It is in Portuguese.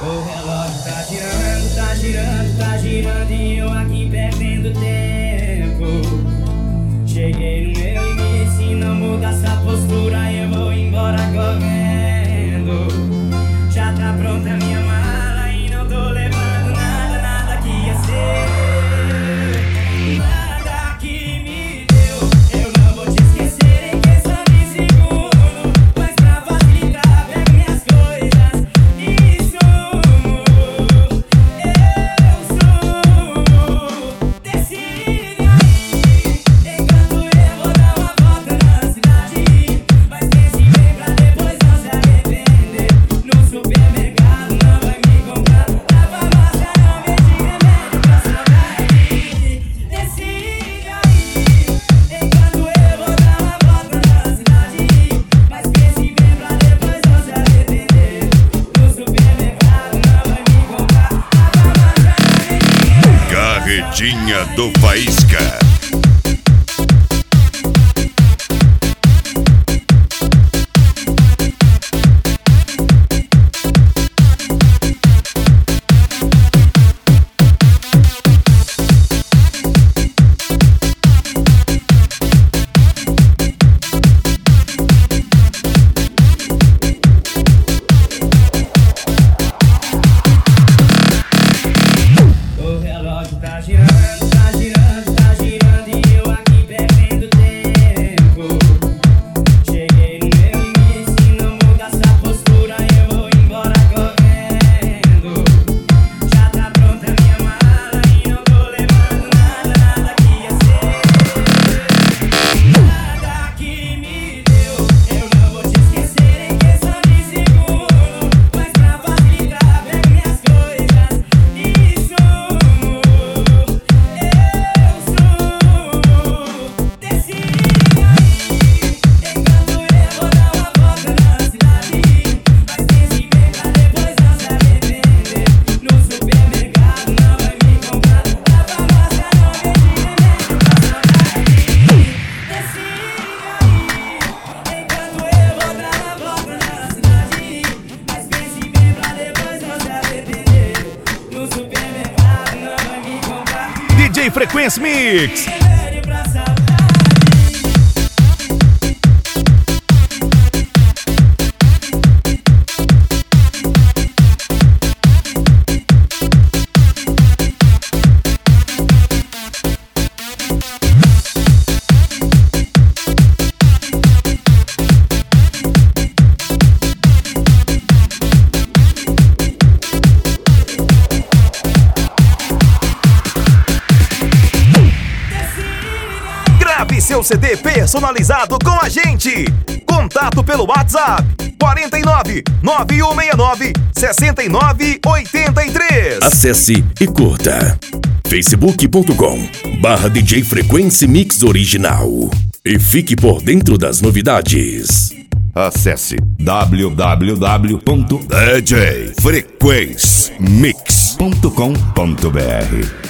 O relógio tá girando, tá girando, tá girando e eu aqui perdendo tempo. Cheguei no meu limite, se não muda essa postura eu vou embora correndo. Já tá pronta a minha mala e não tô levando nada, nada que ia ser. Nada que me deu, eu não vou te esquecer em questão de segundo. Mas pra facilitar, pego minhas coisas e sumo. Eu sumo. Decide aí, enquanto eu vou dar uma volta na cidade. Mas pense bem pra depois não se arrepender. No supermercado não vai me comprar, na farmácia não vende remédio pra saudade. Decide aí, enquanto eu vou dar uma volta na cidade. Mas pense bem pra depois não se arrepender. No supermercado não vai me comprar, na farmácia não vende remédio. Carretinha do Faísca. O relógio tá girando, tá girando, tá girando e eu aqui perdendo tempo. Cheguei no meu limite, se não muda essa postura eu vou embora correndo. Já tá pronta a minha mala e não tô levando nada, nada que ia ser. Nada que me deu, eu não vou te esquecer em questão de segundo. Mas pra facilitar, pego minhas coisas e sumo. Eu sumo. Decide aí, enquanto eu vou dar uma volta na cidade. Mas pense bem pra depois não se arrepender. No supermercado não vai me comprar, na farmácia não vende remédio pra saudade. Decide aí, enquanto eu vou dar uma volta na cidade. Mas pense bem pra depois não se arrepender. No supermercado não vai me comprar DJ Frequência Mix. remédio pra saudade. Grave seu CD personalizado com a gente. Contato pelo WhatsApp 49 9169 6983. Acesse e curta facebook.com/DJ Frequência Mix Original e fique por dentro das novidades. Acesse www.djfrequencemix.com.br.